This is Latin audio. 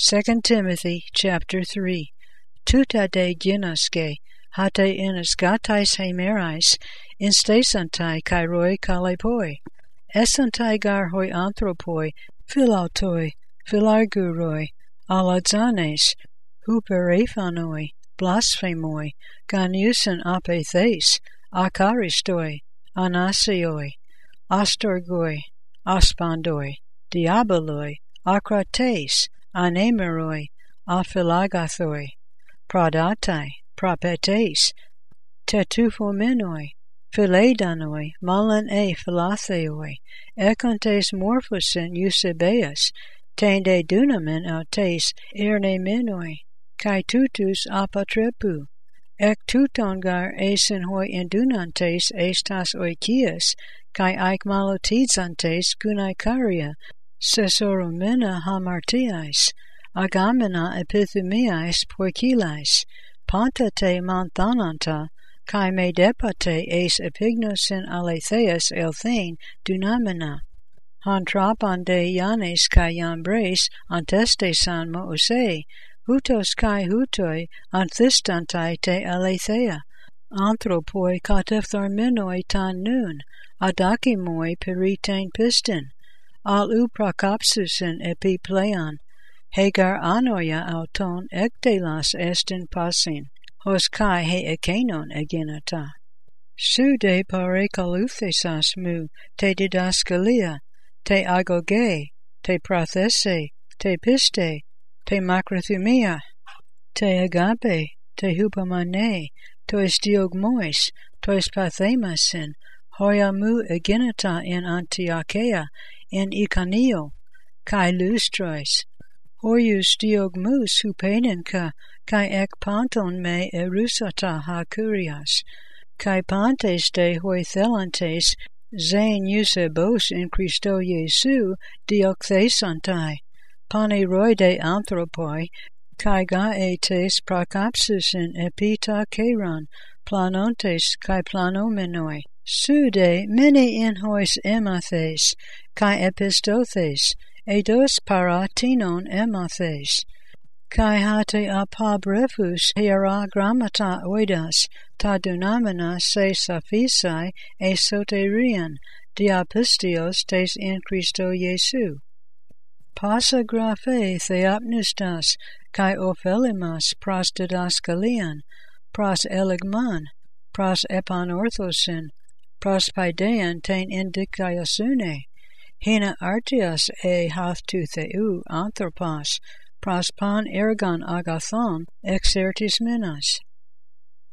2 Timothy chapter 3. Tuta de gynaske, hate enesgatais hemerais, instasantai kairoi kalepoi, esantai gar hoi anthropoi, philautoi, philarguroi, aladzanes, huperephanoi, blasphemoi, ganiusen apethes, akaristoi, anasioi, astorgoi, aspandoi, diaboloi, akrates, anemeroi, aphilagathoi, pradatai, propetes, tetufomenoi, philedanoi, malan philatheoi, ekontes morphosin eusebeus, tende dunamen autes ernemenoi, kai tutus apatrepu, ek tutongar eisen hoi indunantes estas oikias, kai aik malotizantes kunaikaria, sesoromena hamartiais, agamena epithumiais poikilais, panta te manthananta, kai me depate eis epignosin aletheus elthein dunamena, hantrapande yanes kai yambres antestesan moose, hutos kai hutoi anthistantai te alethea, anthropoi katephtharmenoi tan nun, adakimoi peritain piston, alu prakapsusin epipleon, hegar anoia auton ektelas estin pasin, hos kai he ekenon egenata. Su de parekaluthesas mu, te didaskalia, te agoge, te prathese, te piste, te macrothumia, te agape, te hupamane, tois diogmois, tois pathemasin, hoia mu egenata in Antiochia, in Iconio, kai lustrois, hoius diogmus hupenenka, kai ek panton me erusata ha curias, kai pantes de hoi thelantes, zain eusebos in Christo Jesu diokthesantai, paneroide anthropoi, kai gaetes prakapsusin epita keron, planontes kai planomenoi, sude mene in hois emathes, kai epistothes, eidos paratinon emathes, kai hate apabrefus hiera grammata oidas, ta dunamena se saphisai esoterian, diapistios tes in Christo Jesu. Pasa graphe theopnistas, kai ophelimas pros didaskalian, pros eligman, pros epanorthosin, pros paidean ten indicaiosune, hina artias hathtu theu anthropos, pros pan ergon agathon exertis minas.